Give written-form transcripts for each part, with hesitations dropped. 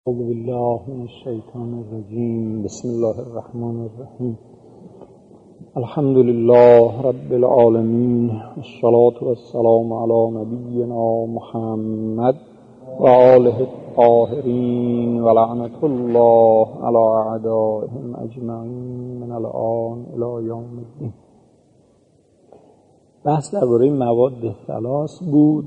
اعوذ بالله من الشیطان الرجیم. بسم الله الرحمن الرحیم. الحمد لله رب العالمین، الصلاة والسلام علی نبینا محمد و آله الطاهرین و لعنت الله علی اعدائهم اجمعین من الآن الی یوم الدین. بحث درباره مواد ثلاث بود.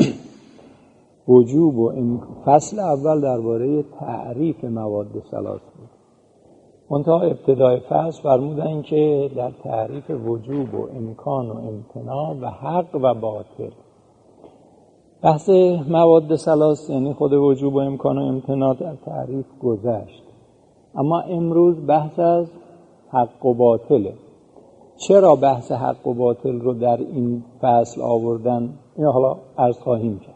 وجوب و فصل اول درباره تعریف مواد ثلاث بود. منتها ابتدای فصل فرمودن که در تعریف وجوب و امکان و امتناع و حق و باطل، بحث مواد ثلاث یعنی خود وجوب و امکان و امتناع در تعریف گذشت. اما امروز بحث از حق و باطله. چرا بحث حق و باطل رو در این فصل آوردن؟ این حالا عرض خواهیم کرد.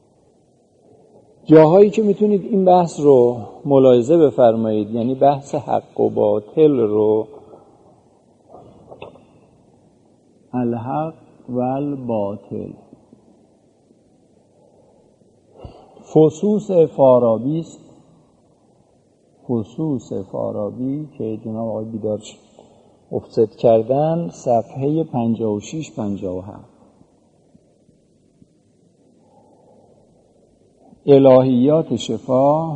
جاهایی که میتونید این بحث رو ملاحظه بفرمایید، یعنی بحث حق و باطل رو، الحق و الباطل، فصوص فارابی است. فصوص فارابی که جناب آقای بیدار افسد کردن، صفحه 56-57. الهیات شفا،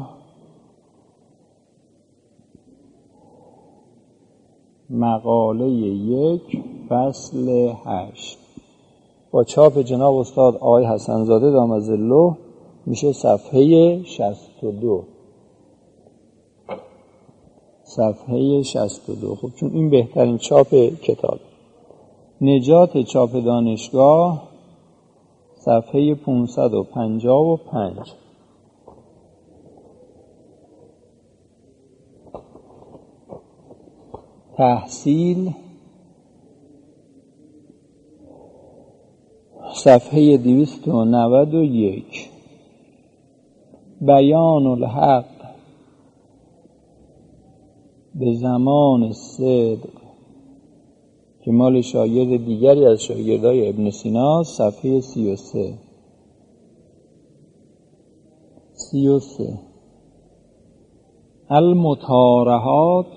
مقاله 1 فصل 8 با چاپ جناب استاد آقای حسن زاده دام ظله، میشه صفحه 62. صفحه 62. خب چون این بهترین چاپ کتاب. نجات چاپ دانشگاه، صفحه 555. تحصیل، صفحه 291. بیان الحق به زمان صدق که مال شاگرد دیگری از شاگردای ابن سینا، صفحه 33. المطارحات،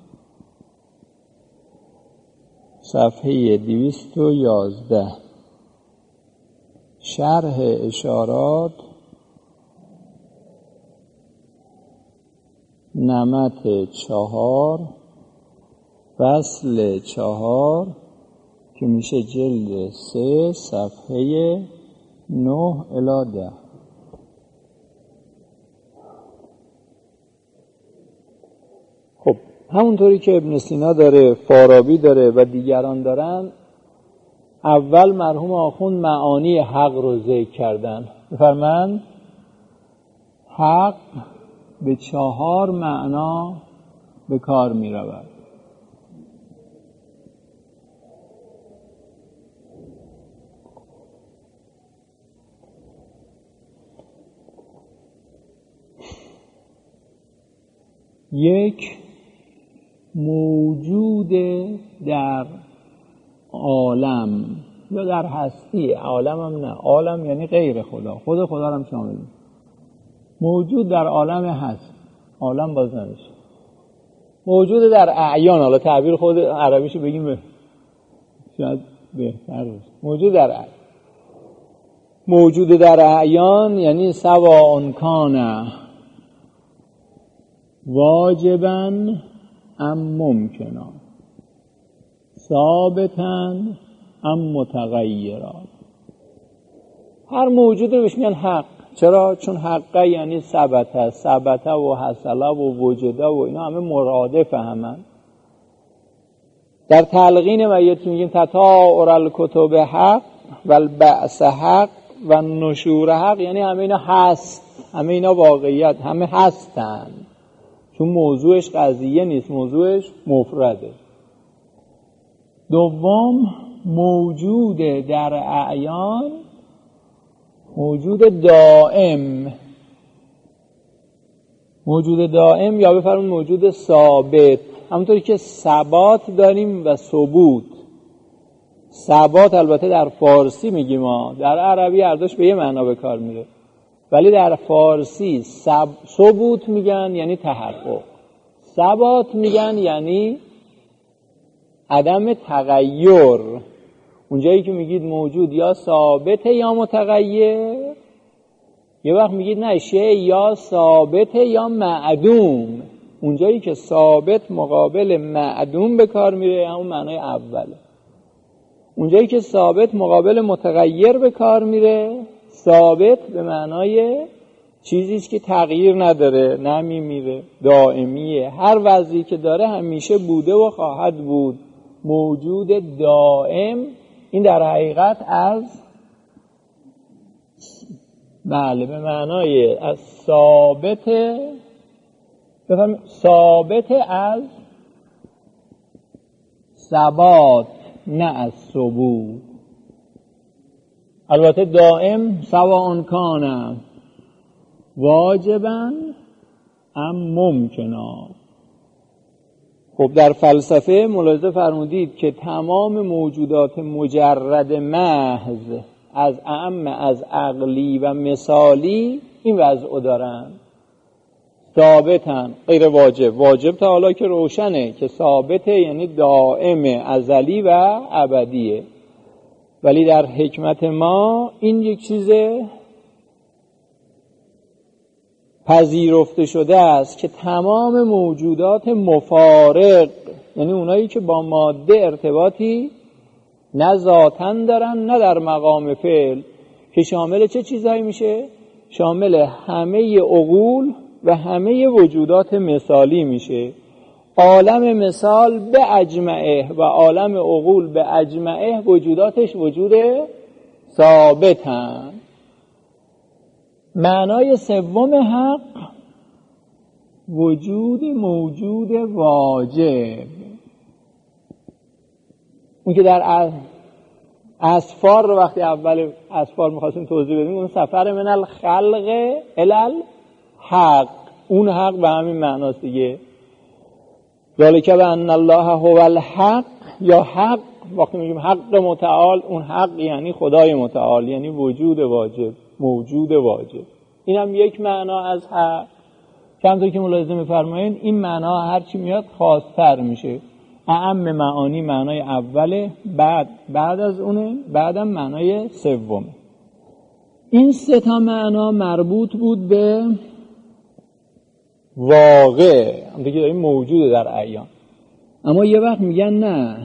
صفحه 211. شرح اشارات، نمط 4 فصل 4 که میشه جلد 3 صفحه 9 الی 10. خب همونطوری که ابن سینا داره، فارابی داره و دیگران دارن، اول مرحوم آخوند معانی حق رو ذکر کردن. بفرمایند حق به 4 معنا به کار می رود. یک، موجود در عالم یا در هستی. عالم هم نه، عالم یعنی غیر خدا، خود خدا هم شامل. موجود در عالم هست، عالم باز نمیشه. موجود در اعیان، حالا تعبیر خود عربیشو بگیم شاید بهتر باشه. موجود در اعیان یعنی سواء کان واجباً ام ممکنا، ثابتاً ام متغیرا. هر موجود رو بهش میگن حق. چرا؟ چون حقه یعنی ثبته و حصله و وجوده و اینا همه مرادف همن. در تلقین میت میگیم تتاور الکتب حق و البعث حق و نشور حق، یعنی همه اینا هست، همه اینا واقعیت، همه هستن. چون موضوعش قضیه نیست، موضوعش مفرده. دوم، موجود در اعیان، موجود دائم. موجود دائم یا بفرمایید موجود ثابت. همونطوری که ثبات داریم و ثبوت. ثبات البته در فارسی میگیم، در عربی هر دوش به یه معنا به کار میره. ولی در فارسی ثبوت میگن یعنی تحقق، ثبات میگن یعنی عدم تغییر. اونجایی که میگید موجود یا ثابته یا متغیر، یه وقت میگید نه شیء یا ثابته یا معدوم. اونجایی که ثابت مقابل معدوم به کار میره همون معنای اوله. اونجایی که ثابت مقابل متغیر به کار میره، ثابت به معنای چیزیش که تغییر نداره، نمیمیره، دائمیه، هر وضعی که داره همیشه بوده و خواهد بود، موجود دائم. این در حقیقت از بله به معنای از ثابته، بفهم ثابت از ثبات نه از ثبوت. البته دائم سواء کان واجبا ام ممکنا. خب در فلسفه ملاحظه فرمودید که تمام موجودات مجرد محض از اعم از عقلی و مثالی این وضع دارن، ثابتن غیر واجب. واجب تا حالا که روشنه که ثابته یعنی دائم ازلی و ابدیه، ولی در حکمت ما این یک چیز پذیرفته شده است که تمام موجودات مفارق، یعنی اونایی که با ماده ارتباطی نه ذاتاً دارن نه در مقام فعل، که شامل چه چیزهایی میشه؟ شامل همه عقول و همه وجودات مثالی میشه. عالم مثال به اجمعه و عالم عقول به اجمعه وجوداتش وجود ثابتن. معنای سوم حق وجود موجود واجب. اون که در اسفار رو وقتی اول اسفار می‌خواستیم توضیح بدیم، اون سفر من الخلق الی الحق، اون حق به همین معناست دیگه. ذالک بأن الله هو الحق، یا حق وقتی میگیم حق متعال، اون حق یعنی خدای متعال، یعنی وجود واجب، موجود واجب. این هم یک معنا از حق. چندتا که ملاحظه می‌فرمایید این معنا هرچی میاد خاص‌تر میشه. اعم معانی معنای اوله، بعد از اونه، بعدم معنای سومه. این سه تا معنا مربوط بود به واقع، همونطور که داریم موجوده در اعیان. اما یه وقت میگن نه،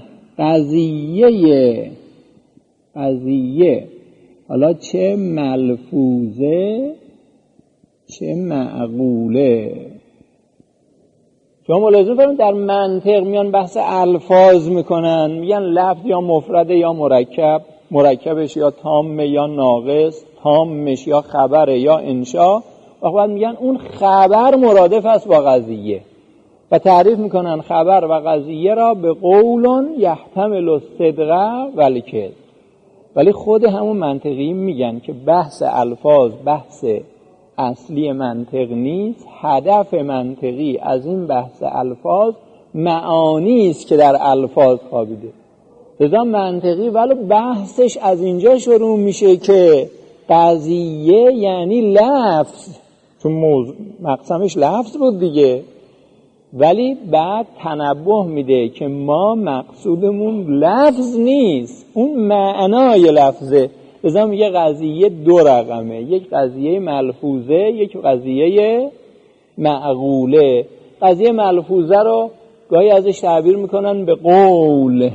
قضیه حالا چه ملفوظه چه معقوله. شما ملاحظه کنید در منطق میان بحث الفاظ میکنن، میگن لفظ یا مفرده یا مرکب، مرکبش یا تامه یا ناقص، تامش یا خبره یا انشا. و بعد میگن اون خبر مرادف است با قضیه و تعریف میکنن خبر و قضیه را به قول یحتمل الصدق و الکذب. ولی خود همون منطقی میگن که بحث الفاظ بحث اصلی منطق نیست. هدف منطقی از این بحث الفاظ معانی است که در الفاظ خوابیده. لذا منطقی ولی بحثش از اینجا شروع میشه که قضیه یعنی لفظ، چون مقسمش لفظ بود دیگه، ولی بعد تنبه میده که ما مقصودمون لفظ نیست، اون معنای لفظه. لذا میگه قضیه دو رقمه، یک قضیه ملفوظه، یک قضیه معقوله. قضیه ملفوظه رو گاهی ازش تعبیر میکنن به قول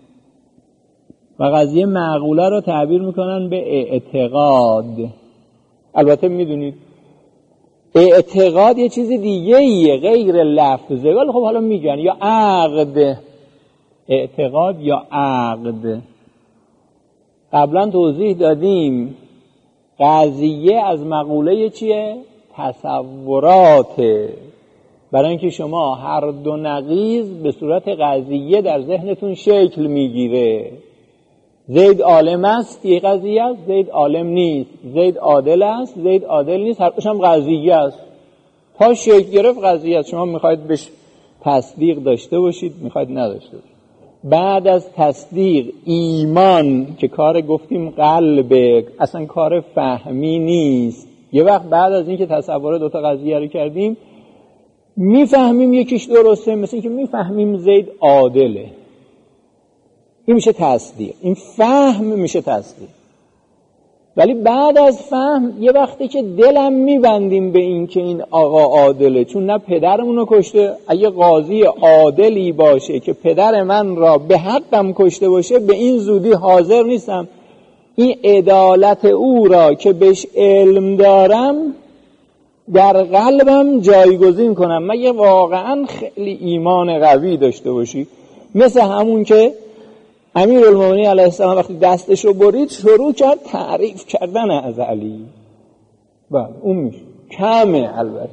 و قضیه معقوله رو تعبیر میکنن به اعتقاد. البته میدونید اعتقاد یه چیز دیگه ایه غیر لفظه، ولی خب حالا میگن یا عقد، اعتقاد یا عقد. قبلا توضیح دادیم قضیه از مقوله چیه؟ تصوراته. برای اینکه شما هر دو نقیض به صورت قضیه در ذهنتون شکل میگیره. زید عالم است، یه قضیه است. زید عالم نیست. زید عادل است، زید عادل نیست. هر دوش هم قضیه است. تا شکل گرفت قضیه است. شما میخواید بهش تصدیق داشته باشید، میخواید نداشته باشید. بعد از تصدیق ایمان که کار گفتیم قلبه، اصلا کار فهمی نیست، یه وقت بعد از اینکه تصور دوتا قضیه رو کردیم میفهمیم یکیش درسته، مثل اینکه میفهمیم زید عادله، این میشه تصدیق، این فهم میشه تصدیق. ولی بعد از فهم یه وقتی که دلم میبندیم به این که این آقا عادله، چون نه پدرمونو کشته، اگه قاضی عادلی باشه که پدر من را به حقم کشته باشه به این زودی حاضر نیستم این عدالت او را که بهش علم دارم در قلبم جایگزین کنم، مگه واقعا خیلی ایمان قوی داشته باشی. مثل همون که امیرالمومنین علیه السلام وقتی دستش رو برید شروع کرد تعریف کردن از علی. بله اون میشه کمه البته.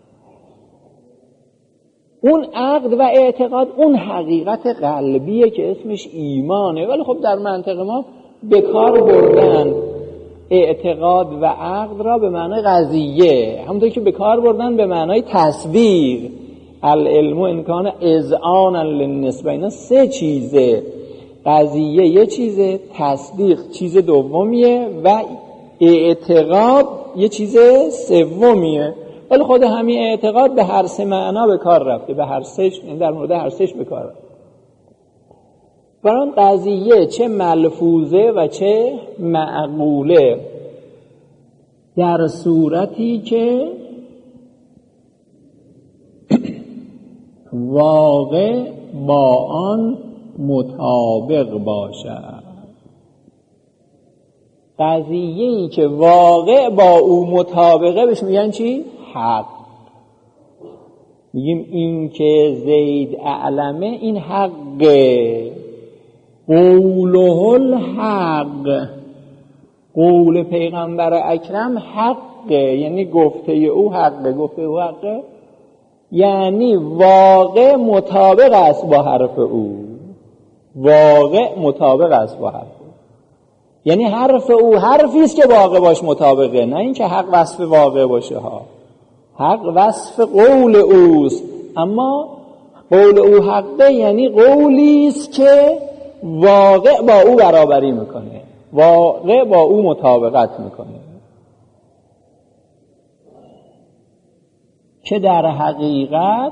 اون عقد و اعتقاد اون حقیقت قلبیه که اسمش ایمانه، ولی خب در منطق ما به کار بردن اعتقاد و عقد را به معنای قضیه، همونطور که به کار بردن به معنای تصدیق. العلم ان کان اذعانا للنسبه، اینا سه چیزه، قضیه یه چیزه، تصدیق چیز دومیه و اعتقاد یه چیز سومیه. ولی خود همین اعتقاد به هر سه معنا به کار رفته، به هر سه، در مورد هر سهش به کار رفته. برای اون قضیه چه ملفوظه و چه معقوله در صورتی که واقع با آن مطابق باشد. قضیه‌ای که واقع با او مطابقه بهش میگن چی؟ حق. میگیم این که زید اعلمه این حقه، قوله الحق، قول پیغمبر اکرم حقه، یعنی گفته او حقه. گفته او حقه یعنی واقع مطابق است با حرف او، واقع مطابق است با حرف او، یعنی حرف او حرفی است که واقع باش مطابقه، نه این که حق وصف واقع باشه ها. حق وصف قول اوست، اما قول او حقه یعنی قولی است که واقع با او برابری میکنه، واقع با او مطابقت میکنه، که در حقیقت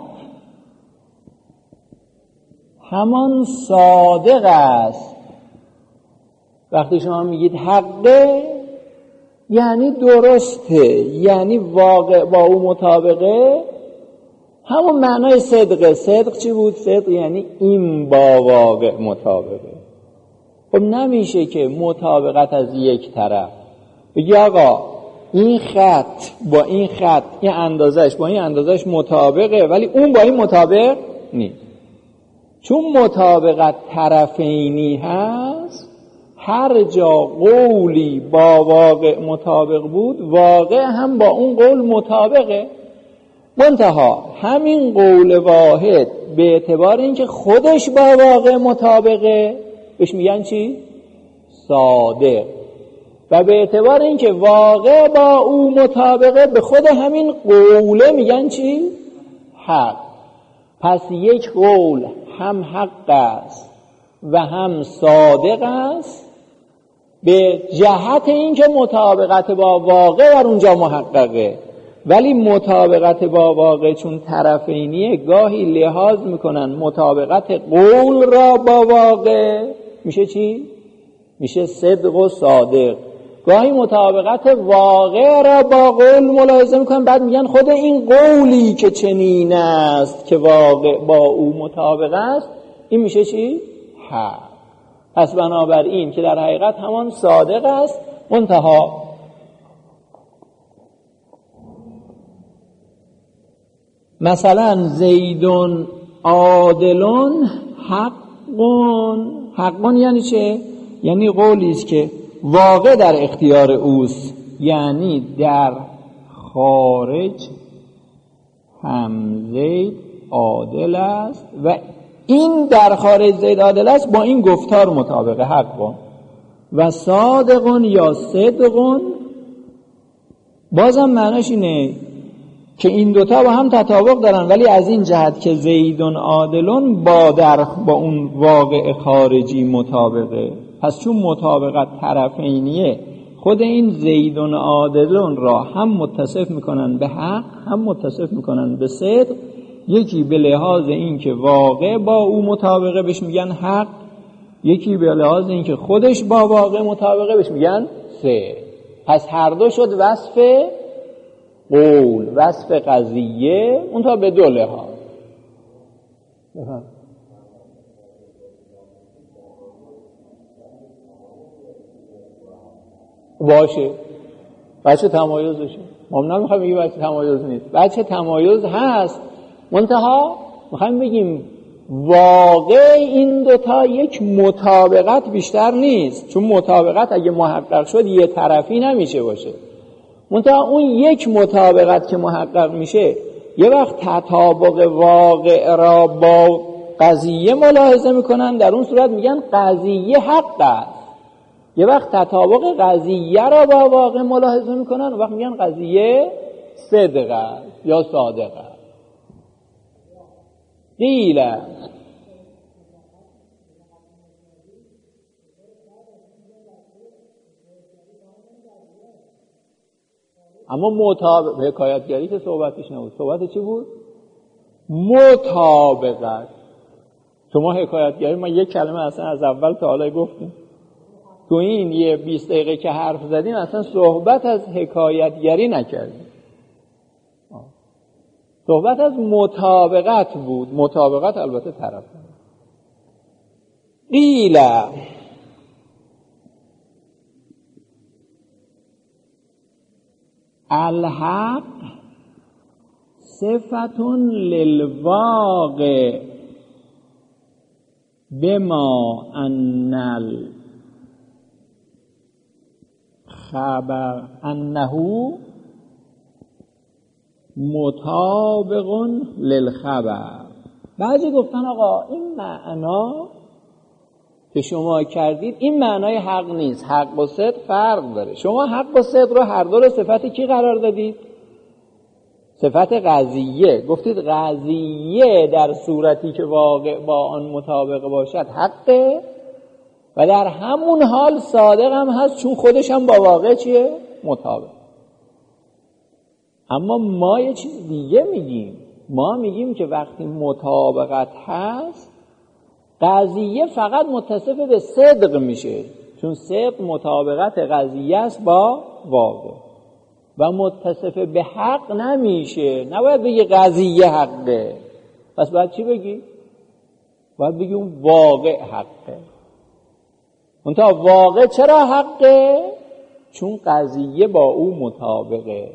همان صادق است. وقتی شما میگید حقه یعنی درسته، یعنی واقع با او مطابقه، همون معنای صدقه. صدق چی بود؟ صدق یعنی این با واقع مطابقه. خب نمیشه که مطابقت از یک طرف بگی آقا این خط با این خط این اندازش با این اندازش مطابقه ولی اون با این مطابق نیست. چون مطابقت طرفینی هست، هر جا قولی با واقع مطابق بود واقع هم با اون قول مطابقه. منتها همین قول واحد به اعتبار اینکه خودش با واقع مطابقه بهش میگن چی؟ صادق. و به اعتبار اینکه واقع با او مطابقه به خود همین قوله میگن چی؟ حق. پس یک قول هم حق است و هم صادق است به جهت اینکه مطابقت با واقع در اونجا محققه. ولی مطابقت با واقع چون طرفینیه گاهی لحاظ میکنن مطابقت قول را با واقع میشه چی؟ میشه صدق و صادق. گاهی مطابقت واقع را با قول ملاحظه میکنن، بعد میگن خود این قولی که چنین است که واقع با او مطابق است این میشه چی؟ حق. پس بنابراین که در حقیقت همان صادق است، منتها مثلا زیدون عادلون حقون. حقون یعنی چه؟ یعنی قولی است که واقع در اختیار اوست، یعنی در خارج هم زید عادل است و این در خارج زید عادل است با این گفتار مطابقه. حقون و صادقون یا صدقون بازم معناش اینه که این دوتا با هم تطابق دارن، ولی از این جهت که زیدون عادلون با اون واقع خارجی مطابقه. پس چون مطابقت طرفینیه خود این زیدون عادلون را هم متصف میکنن به حق، هم متصف میکنن به صدق. یکی به لحاظ این که واقع با او مطابقه بهش میگن حق، یکی به لحاظ این که خودش با واقع مطابقه بهش میگن صدق. پس هر دو شد وصف قول، وصف قضیه، اون تا به دو لحاظ. باشه بچه تمایزشه، ما نمیخوایم بگیم بچه تمایز نیست، بچه تمایز هست، منتها میخوایم بگیم واقع این دوتا یک مطابقت بیشتر نیست، چون مطابقت اگه محقق شد یه طرفی نمیشه باشه. منتها اون یک مطابقت که محقق میشه یه وقت تطابق واقع را با قضیه ملاحظه میکنن، در اون صورت میگن قضیه حق است. یه وقت تطابق قضیه را با واقع ملاحظه میکنن، اون وقت میگن قضیه صدق است یا صادق است. قیل اما مطابق حکایتگری که صحبتش نبود، صحبت چی بود؟ مطابقت. شما حکایتگری ما یک کلمه اصلا از اول تا حالا گفتیم، تو این یه 20 دقیقه که حرف زدیم اصلا صحبت از حکایتگری نکردیم، صحبت از مطابقت بود. مطابقت البته طرف. قیل الحق صفت للواقع بما ان الخبر انه مطابق للخبر. بعضی گفتن آقا این معنا که شما کردید این معنای حق نیست، حق و صدق فرق داره. شما حق و صدق رو هر دو رو صفت کی قرار دادید؟ صفت قضیه. گفتید قضیه در صورتی که واقع با آن مطابق باشد حقه و در همون حال صادق هم هست، چون خودش هم با واقع چیه؟ مطابق. اما ما یه چیز دیگه میگیم، ما میگیم که وقتی مطابقت هست قضیه فقط متصف به صدق میشه، چون صدق مطابقت قضیه است با واقع و متصف به حق نمیشه. نباید بگی قضیه حقه، پس باید چی بگی؟ باید بگی اون واقع حقه. منتها واقع چرا حقه؟ چون قضیه با او مطابقه.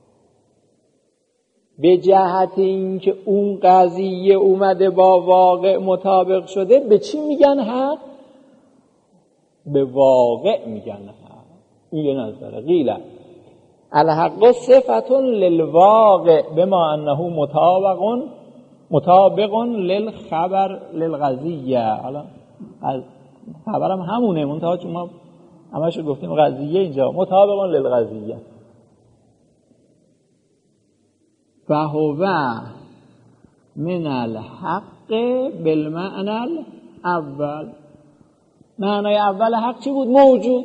به جهت این که اون قضیه اومده با واقع مطابق شده، به چی میگن حق؟ به واقع میگن حق. این یه نظره. قیل الحق صفت للواقع بما انه مطابق للخبر للقضیه. حالا خبرم همونه، منتها چون ما همش گفتیم قضیه، اینجا مطابق للقضیه. فهو من الحق بالمعنى الاول. معنای اول حق چی بود؟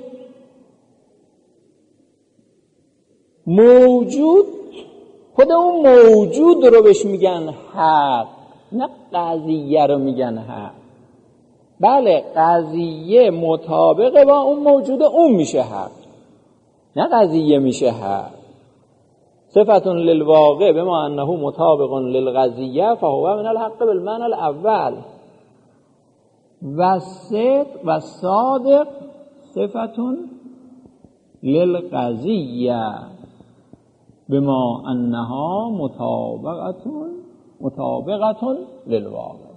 موجود. خود اون موجود رو بهش میگن حق، نه قضیه رو میگن حق. بله قضیه مطابق با اون موجود، اون میشه حق، نه قضیه میشه حق. صفت للواقع بما انه مطابق للقضیه فهو من الحق بالمعنى الاول. و صدق و صادق صفت للقضیه بما انها مطابقه للواقع.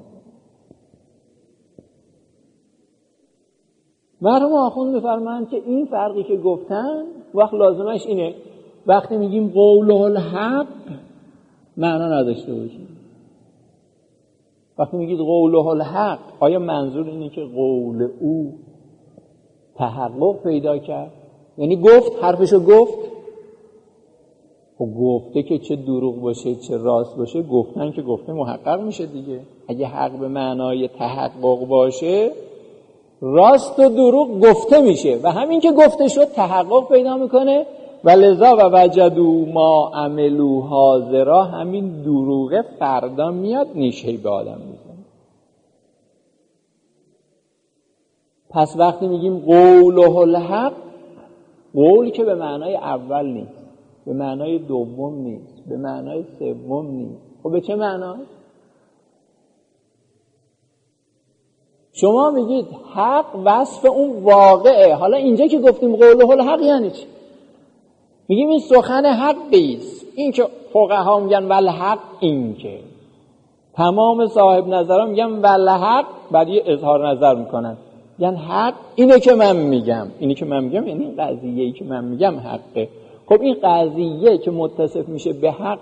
مرحوم آخوند می‌فرمایند که این فرقی که گفتن وقت لازمش اینه وقتی میگیم قوله الحق معنا نداشته باشیم. وقتی میگید قوله الحق آیا منظور اینه که قول او تحقق پیدا کرد؟ یعنی گفت، حرفشو گفت؟ خب گفته که چه دروغ باشه چه راست باشه، گفتن که گفته محقق میشه دیگه. اگه حق به معنای تحقق باشه راست و دروغ گفته میشه و همین که گفته شد تحقق پیدا میکنه و لذا و وجدوا ما عملوا حاضرا، همین دروغه فردا میاد نیشه‌ای به آدم میزنه. پس وقتی میگیم قوله الحق، قول که به معنای اول نیست، به معنای دوم نیست، به معنای سوم نیست. خب به چه معناست؟ شما میگید حق وصف اون واقعه. حالا اینجا که گفتیم قوله الحق یعنی چی؟ میگیم این سخن حقی است. این که فقها میگن والحق، این که تمام صاحب نظران میگن والحق، بعد یه اظهار نظر میکنن یعنی حق اینه که من میگم. اینی که من میگم یعنی قضیه‌ای که من میگم حقه. خب این قضیه که متصف میشه به حق،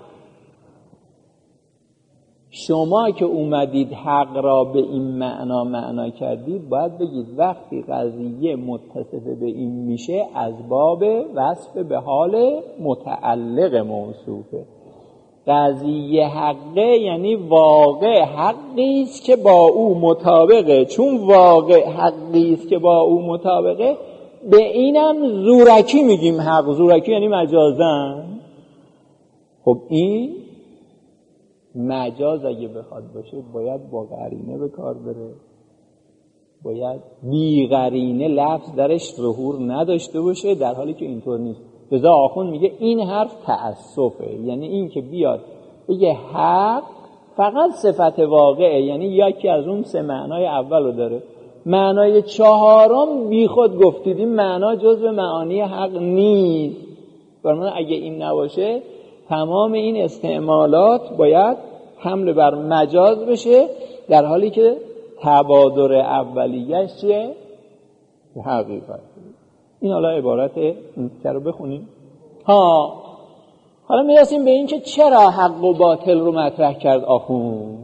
شما که اومدید حق را به این معنا کردید، باید بگید وقتی قضیه متصف به این میشه از باب وصف به حال متعلق موصوفه. قضیه حقه یعنی واقع حقی است که با او مطابقه. چون واقع حقی است که با او مطابقه، به اینم زورکی میگیم حق. زورکی یعنی مجازن. خب این مجاز اگه بخواد باشه باید با قرینه به کار بره، باید بی قرینه لفظ درش ظهور نداشته باشه، در حالی که اینطور نیست. لذا آخوند میگه این حرف تأسفه، یعنی این که بیاد بگه حق فقط صفت واقعه، یعنی یکی از اون سه معنای اول رو داره. معنای چهارم بی خود گفتید این معنا جزو معانی حق نیست. برای اگه این نباشه تمام این استعمالات باید حمل بر مجاز بشه، در حالی که تبادر اولیه‌اش چیه؟ حقیقت. این حالا عبارت این که رو بخونیم. حالا میرسیم به این که چرا حق و باطل رو مطرح کرد آخوند.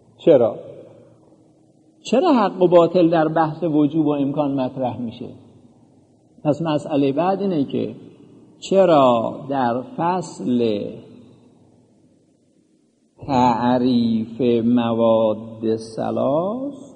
چرا حق و باطل در بحث وجوب و امکان مطرح میشه؟ پس مسئله بعد اینه که چرا در فصل تعریف مواد ثلاث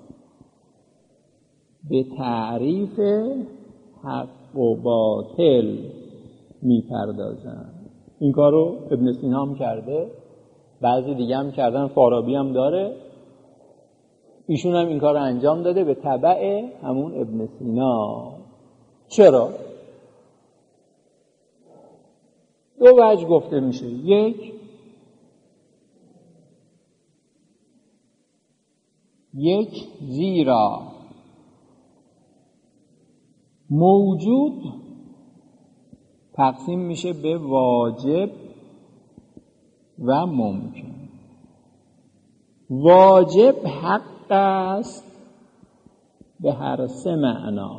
به تعریف حق و باطل میپردازن. این کارو ابن سینا هم کرده، بعضی دیگه هم کردن، فارابی هم داره، ایشون هم این کار انجام داده به تبع همون ابن سینا. چرا؟ دو وجه گفته میشه. یک زیرا موجود تقسیم میشه به واجب و ممکن. واجب حق است به هر سه معنا.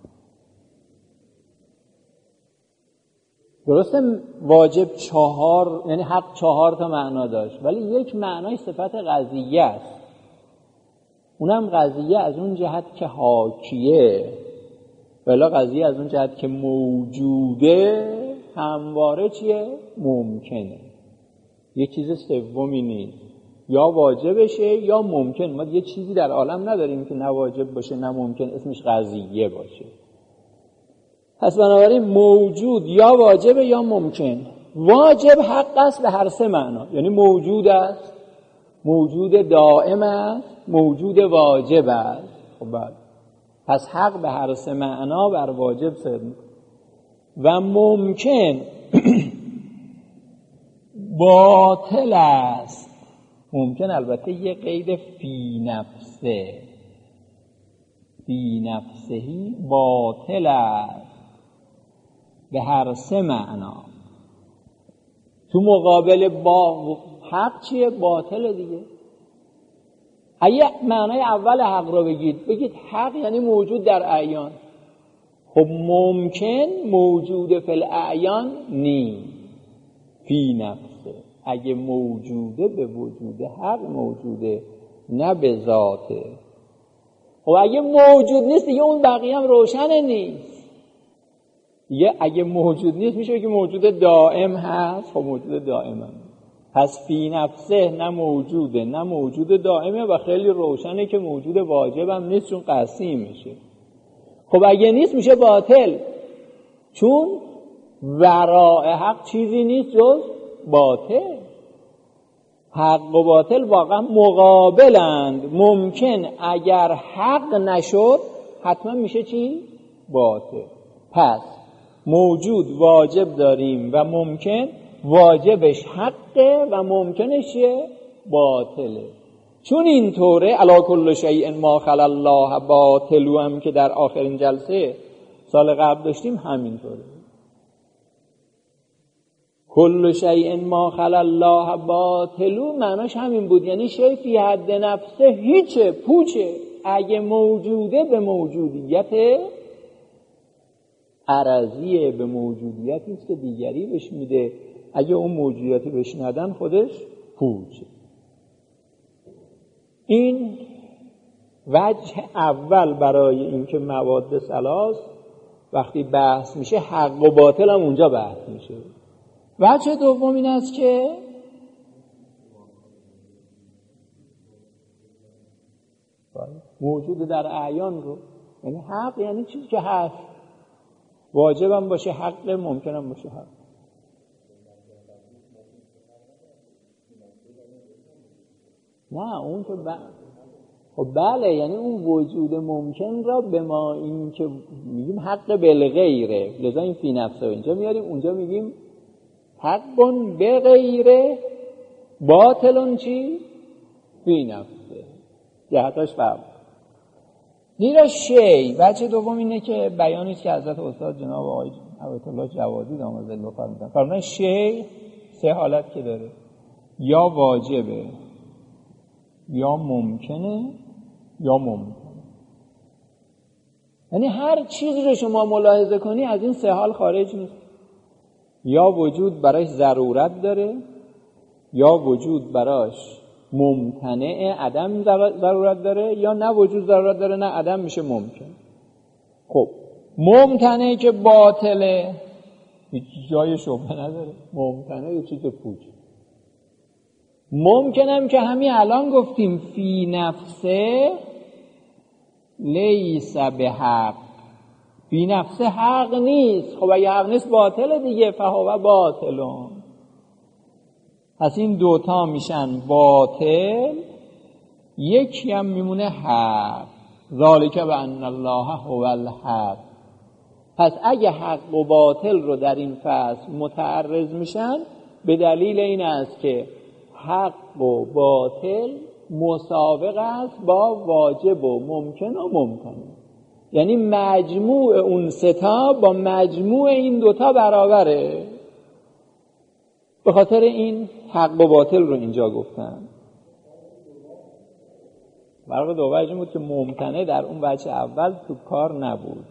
درسته واجب چهار، یعنی حق 4 تا معنا داشت، ولی یک معنای صفت قضیه است. اونم قضیه از اون جهت که حاکیه، ولی قضیه از اون جهت که موجوده همواره چیه؟ ممکنه. یک چیز سومی نیست، یا واجبشه یا ممکن. ما یه چیزی در عالم نداریم که نه واجب باشه نه ممکن اسمش قضیه باشه. پس بنابراین موجود یا واجبه یا ممکن. واجب حق است به هر سه معنا، یعنی موجود است، موجود دائم است، موجود واجب است. خب بعد پس حق به هر سه معنا بر واجب صدق و ممکن باطل است. ممکن البته یه قید فی نفسهی باطل است به هر سه معنا. تو مقابل با حق چیه؟ باطل دیگه. اگه معنای اول حق رو بگید حق یعنی موجود در اعیان. خب ممکن موجود فی الاعیان نیست، فی نفسه. اگه موجوده به وجود حق موجوده، نه به ذاته. خب اگه موجود نیست دیگه اون بقیه هم روشن نیست. دیگه اگه موجود نیست میشه که موجود دائم هست. خب موجود دائم هم. پس فی نفسه نه موجوده نه موجود دائمه و خیلی روشنه که موجود واجب هم نیست چون قسیم میشه. خب اگه نیست میشه باطل، چون وراء حق چیزی نیست جز باطل. حق و باطل واقعا مقابلند. ممکن اگر حق نشد حتما میشه چی؟ باطل. پس موجود واجب داریم و ممکن، واجبش حقه و ممکنش باطله. چون اینطوره الا کل شیء ما خلا الله باطل، هم که در آخرین جلسه سال قبل داشتیم همینطوره. کل شیء ما خلا الله باطل معناش همین بود، یعنی شیء فی حد نفسه هیچه، پوچه. اگه موجوده به موجودیت عرضیه، به موجودیتی است که دیگری بهش میده. اگه اون موجودیتی بهش ندن خودش پوچه. این وجه اول برای اینکه مواد ثلاث وقتی بحث میشه حق و باطل هم اونجا بحث میشه. وجه دوم این است که موجود در اعیان رو، یعنی حق یعنی چیزی که هست، واجبم باشه حق، ممکنم باشه حق. نه اون که خب بله، یعنی اون وجود ممکن را به ما این که میگیم حق بالغیره، لذا این فی نفسه اینجا میاریم، اونجا میگیم حقون بغیره باطلون چی؟ فی نفسه. جهتاش فرق. زیرا شی، بچه دوم اینه که بیانیست که حضرت استاد جناب آقای آیت الله جوادی داماد الله فرمودن. فرمودن شی سه حالت که داره، یا واجبه، یا ممکنه، یا ممکنه. یعنی هر چیزی رو شما ملاحظه کنی از این سه حال خارج نیست. یا وجود براش ضرورت داره، یا وجود براش ممتنع عدم ضرورت داره، یا نه وجود ضرورت داره نه عدم، میشه ممکن. خب ممتنعی که باطله هیچ جای شبهه نداره، ممتنع یه چیز پوچ. ممکنم که همین الان گفتیم فی نفسه لیس به حق، فی نفسه حق نیست. خب اگه حق نیست باطله دیگه، فهو باطلون. پس این دوتا میشن باطل، یکی هم میمونه حق. ذالک بان الله هو الحق. پس اگه حق و باطل رو در این فصل متعرض میشن، به دلیل این است که حق و باطل مساوق است با واجب و ممکن و ممکن. یعنی مجموع اون ستا با مجموع این دوتا برابره. به خاطر این حق و باطل رو اینجا گفتن. فرق دو وجه بود که ممکنه در اون وجه اول تو کار نبود.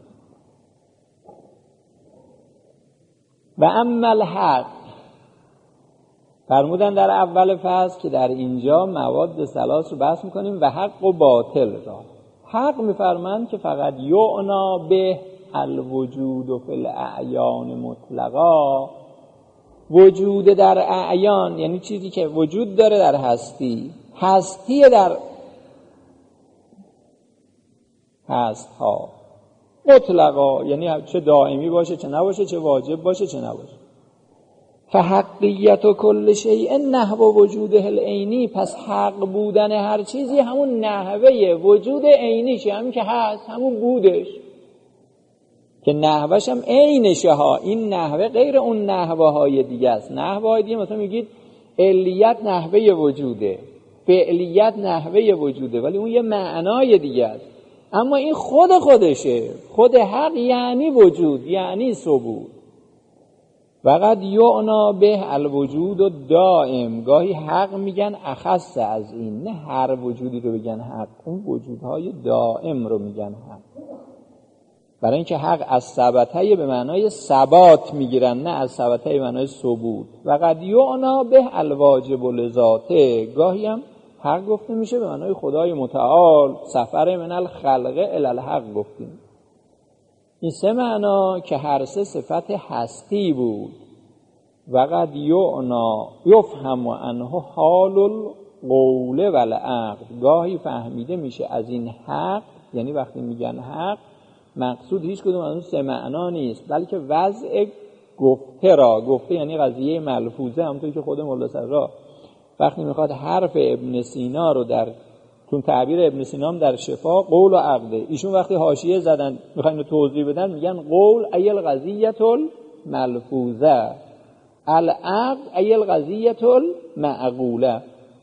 و اما الحق، فرمودن در اول فصل که در اینجا مواد ثلاث رو بحث میکنیم و حق و باطل را. حق میفرمند که فقط یعنا به الوجود فی الاعیان مطلقا، وجود در اعیان یعنی چیزی که وجود داره در هستی، هستی در هست ها مطلقا، یعنی چه دائمی باشه چه نباشه، چه واجب باشه چه نباشه. فحقیت کل شیء نحو وجوده العینی، پس حق بودن هر چیزی همون نحوه وجود عینیشه، همین که هست، همون بودش که نحوش هم عینشه ها. این نحوه غیر اون نحوه های دیگه است. نحوه های دیگه مثلا میگید علیت نحوه وجوده، فعلیت نحوه وجوده، ولی اون یه معنای دیگه است. اما این خودشه، خود حق یعنی وجود، یعنی ثبوت. فقط یعنا به الوجود و دائم، گاهی حق میگن اخص از این، نه هر وجودی رو بگن حق، اون وجودهای دائم رو میگن حق. برای اینکه حق از ثبته به معنای ثبات میگیرن، نه از ثبته به معنای ثبوت. فقط یعنا به الواجب لذاته، گاهی هم حق گفته میشه به معنای خدای متعال، سفر من الخلق الی الحق گفتیم. این سه معنا که هر سه صفت هستی بود. وقد یعنا یفهم عنه حال القول والعقل، گاهی فهمیده میشه از این حق، یعنی وقتی میگن حق مقصود هیچ کدوم از اون سه معنا نیست، بلکه وضع گفته را، گفته یعنی قضیه ملفوظه، همونطور که خود مولا صدرا وقتی میخواد حرف ابن سینا رو در چون تعبیر ابن سینا هم در شفا قول و عقده، ایشون وقتی حاشیه زدن میخواین رو توضیح بدن میگن قول ای القضیة الملفوظه، العقد ای القضیة المعقوله.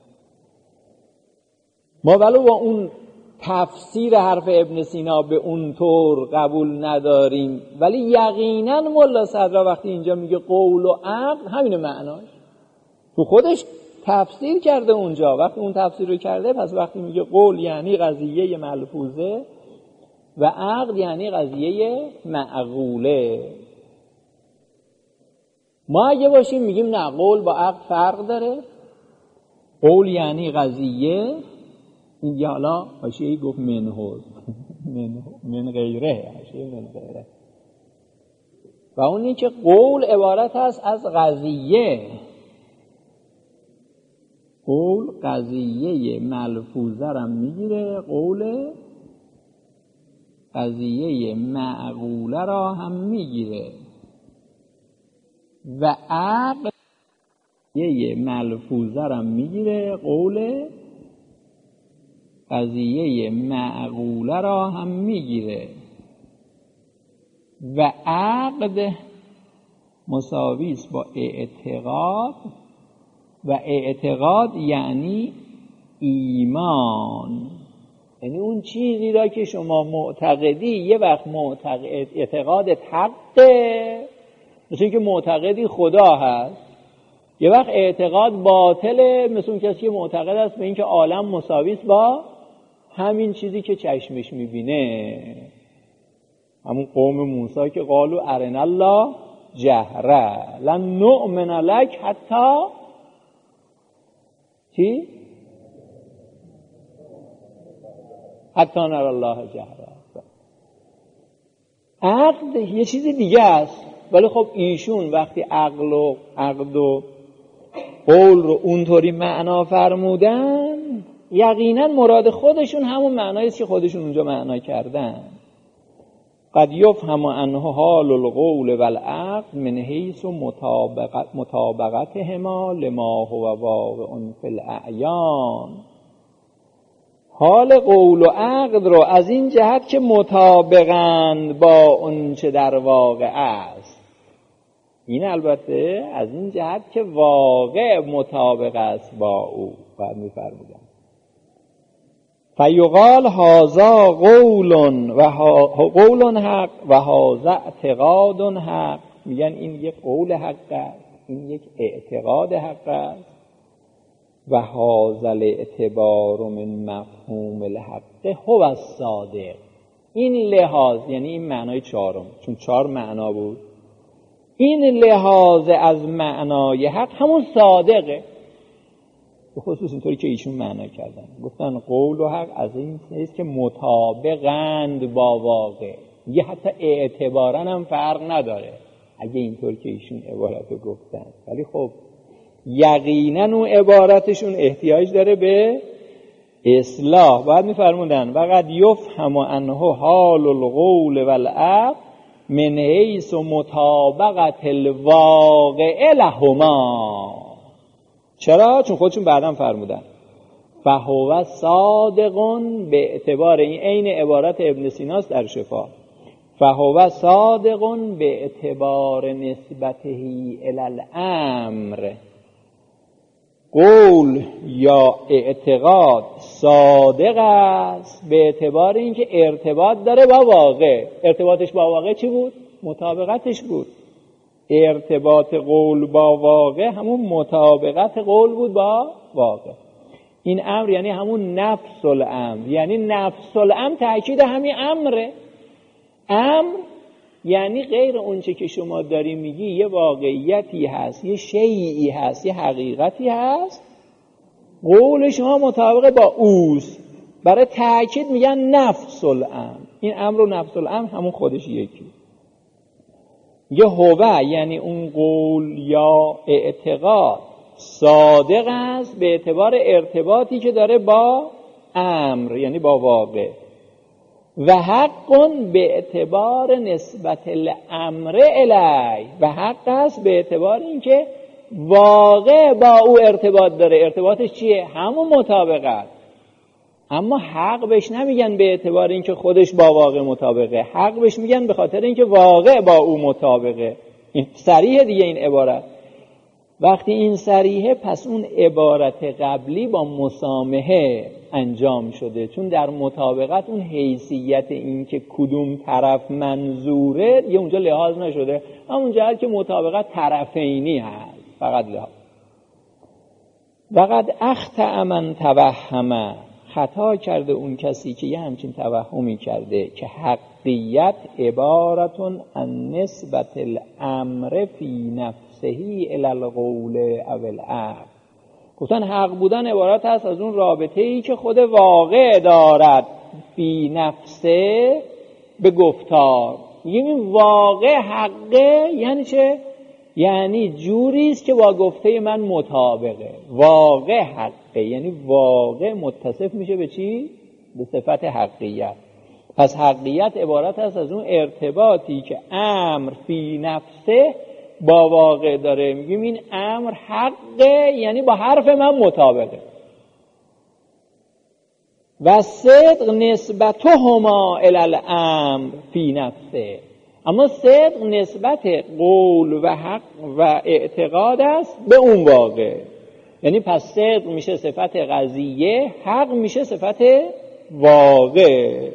ما ولو با اون تفسیر حرف ابن سینا به اون طور قبول نداریم، ولی یقینا مولا صدرا وقتی اینجا میگه قول و عقد همین معناش، تو خودش تفسیر کرده اونجا. وقتی اون تفسیر رو کرده، پس وقتی میگه قول یعنی قضیه ملفوظه و عقد یعنی قضیه معقوله. ما اگه باشیم میگیم نه، قول با عقد فرق داره، قول یعنی قضیه، این یا حالا حاشیه‌ای گفت من غیره، حاشیه من غیره، و اون این که قول عبارت است از قضیه، قول قضیه ملفوظه را میگیره، قول قضیه معقوله را هم میگیره، و عقل قضیه ملفوظه را میگیره، قول قضیه معقوله را هم میگیره، و عقد مساوی است با اعتقاد، و اعتقاد یعنی ایمان، یعنی اون چیزی را که شما معتقدی یه وقت اعتقادت حقه، مثل اینکه معتقدی خدا هست، یه وقت اعتقاد باطله، مثل اون کسی که معتقد است به اینکه عالم مساوی است با همین چیزی که چشمش میبینه، همون قوم موسی که قالوا ارنا الله جهره لن نؤمن لک حتی چی؟ حتی نر الله جهره. عقد یه چیز دیگه است، ولی خب ایشون وقتی عقد و قول رو اونطوری معنا فرمودن، یقینا مراد خودشون همون معنایی است که خودشون اونجا معنا کردن. قد یفهم عنه حال القول والعقد من حیث مطابقتهما لما هو واقع فی الاعیان. حال قول و عقد رو از این جهت که مطابقند با اون چه در واقع است، این البته از این جهت که واقع مطابق است با او، بعد می‌فرمودن فیقال هذا قول و قول حق و هذا اعتقاد حق، میگن این یک قول حق است، این یک اعتقاد حق است، و هذا الاعتبار من مفهوم الحق هو الصادق. این لحاظ یعنی این معنای چهارم، چون 4 معنا بود، این لحاظ از معنای حق همون صادقه، به خصوص اینطوری که ایشون معنا کردن، گفتن قول و حق از این چیز که مطابقند با واقع، یه حتی اعتباراً هم فرق نداره اگه اینطور که ایشون عبارتو گفتن، ولی خب یقینا اون عبارتشون احتیاج داره به اصلاح. باید میفرمودن وقد یفهم عنه حال القول والعقد من حیث مطابقت الواقع لهما. چرا؟ چون خودشون بعدم فرمودن فهو صادق، به اعتبار این عین عبارت ابن سیناست در شفا، فهو صادق به اعتبار نسبته الی الامر. قول یا اعتقاد صادق است به اعتبار اینکه ارتباط داره با واقع. ارتباطش با واقع چی بود؟ مطابقتش بود. ارتباط قول با واقع همون مطابقت قول بود با واقع. این امر یعنی همون نفس الامر، یعنی نفس الامر تأکید همین امره. امر یعنی غیر اونچه که شما داری میگی، یه واقعیتی هست، یه شیئی هست، یه حقیقتی هست، قول شما مطابق با اوست، برای تأکید میگن نفس الامر. این امر و نفس الامر همون خودش یکی. یه هوه یعنی اون قول یا اعتقاد صادق است به اعتبار ارتباطی که داره با امر، یعنی با واقع. و حق به اعتبار نسبت الامر الی، و حق است به اعتبار اینکه واقع با او ارتباط داره. ارتباطش چیه؟ همون مطابقت. اما حق بهش نمیگن به اعتبار اینکه خودش با واقع مطابقه، حق بهش میگن به خاطر اینکه واقع با او مطابقه. این صریح دیگه این عبارت. وقتی این صریحه، پس اون عبارت قبلی با مسامحه انجام شده، چون در مطابقت اون حیثیت این که کدوم طرف منظوره یه اونجا لحاظ نشده، همون جهت که مطابقت طرفینی هست فقط لحاظ. وقد اخطأ من توهم، خطا کرده اون کسی که یه همچین توهمی کرده که حقیت عبارتون عن نسبت الامر فی نفسه الی القول او العقل. گفتن حق بودن عبارت هست از اون رابطه ای که خود واقع دارد فی نفسه به گفتار. یعنی واقع حقه یعنی چه؟ یعنی جوریست که با گفته من مطابقه. واقع حقه یعنی واقع متصف میشه به چی؟ به صفت حقیت. پس حقیت عبارت است از اون ارتباطی که امر فی نفسه با واقع داره. میگیم این امر حقه یعنی با حرف من مطابقه. و صدق نسبتهما الی الامر فی نفسه، اما صدق نسبت قول و حق و اعتقاد است به اون واقع. یعنی پس صدق میشه صفت قضیه، حق میشه صفت واقع.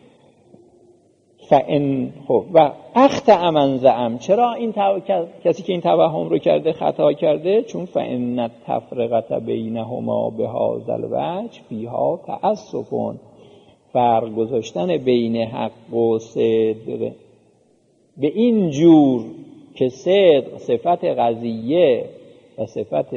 فان خب و اخطأ من زعم، چرا این کسی که این توهم رو کرده خطا کرده؟ چون فان التفرقه بینهما بهذا الوجه فیها تأسف، فرق گذاشتن بین حق و صدق به این جور که صدق صفت قضیه و صفت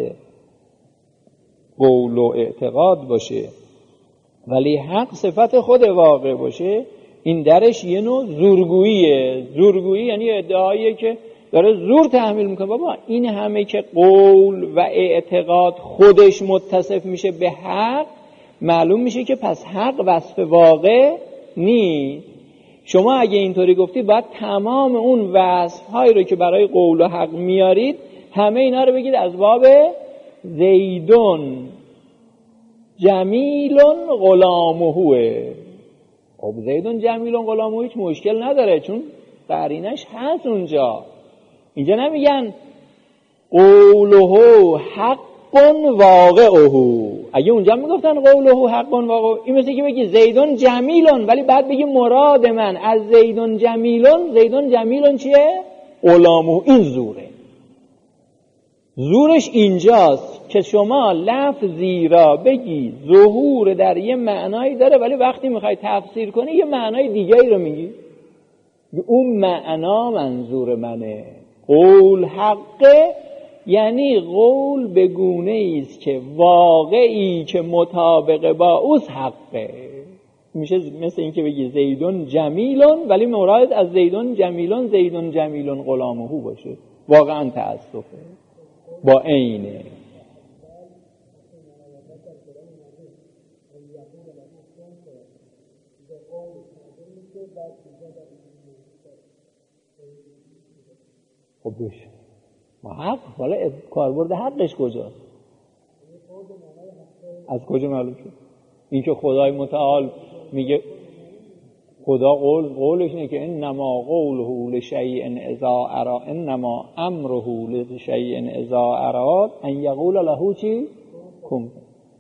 قول و اعتقاد باشه ولی حق صفت خود واقع باشه، این درش یه نوع زورگوییه. زورگویی یعنی ادعاییه که داره زور تحمیل میکنه. بابا این همه که قول و اعتقاد خودش متصف میشه به حق، معلوم میشه که پس حق وصف واقع نیست. شما اگه اینطوری گفتید باید تمام اون وصف‌هایی رو که برای قول و حق میارید همه اینا رو بگید از باب زیدون جمیلون غلامهوه. خب زیدون جمیلون غلامهو هیچ مشکل نداره چون قرینش هست اونجا. اینجا نمیگن قوله حق واقعه. اگه اونجا میگفتن قوله حق واقعه، این مثل که بگی زیدون جمیلون ولی بعد بگی مراد من از زیدون جمیلون، زیدون جمیلون چیه؟ غلامه. این زوره. زورش اینجاست که شما لفظی را بگی ظهور در یه معنایی داره ولی وقتی میخوای تفسیر کنی یه معنای دیگری رو میگی. اون معنا منظور منه. قول حقه یعنی قول به گونه است که واقعی که مطابق با اوست حقه. میشه مثل این که بگی زیدون جمیلون ولی مراد از زیدون جمیلون غلامهو باشه. واقعا تأسفه با عینه. خب بشه حق، حالا کاربرد حقش کجاست؟ از کجا معلوم شد؟ این که خدای متعال میگه خدا قولش اینه که انما قوله لشیء اذا اراد، انما امره لشیء اذا اراد ان یقول له چی؟ کن.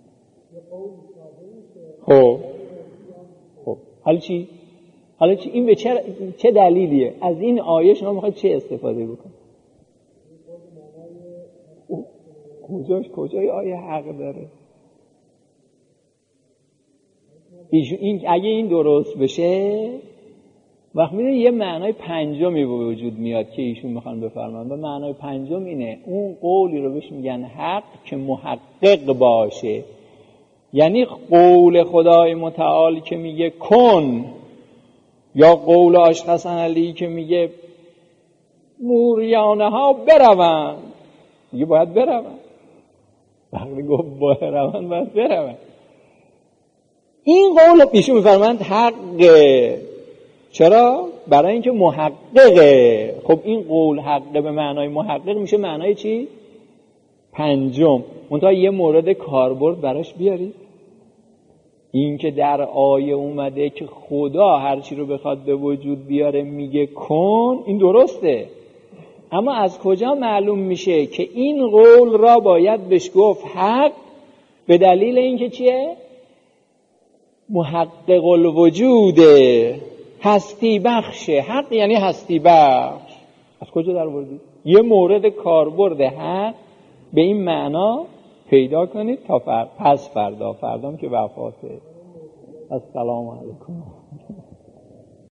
خب حالا چی؟ این به چه دلیلیه؟ از این آیه شما میخواید چه استفاده بکنید؟ کجای آیه حق داره؟ اگه این درست بشه وقت میده یه معنای پنجمی به وجود میاد که ایشون میخوان بفرمان. و معنای پنجم اینه اون قولی رو بهش میگن حق که محقق باشه. یعنی قول خدای متعال که میگه کن، یا قول آشخصن علی که میگه موریانه ها بروند، میگه باید بروند. وقتی گفت باید بروند باید بروند. این قول ایشون میفرمایند حقه. چرا؟ برای اینکه محققه. خب این قول حقه به معنای محقق میشه معنای چی؟ پنجم. منتها یه مورد کاربرد براش بیارید. این که در آیه اومده که خدا هر چی رو بخواد به وجود بیاره میگه کن، این درسته. اما از کجا معلوم میشه که این قول را باید بهش گفت حق؟ به دلیل اینکه چیه؟ محقق الوجوده، هستی بخشه. حق یعنی هستی بخش. از کجا در آوردید؟ یه مورد کاربرد حق به این معنا پیدا کنید تا پس فردام که وفاته. السلام علیکم.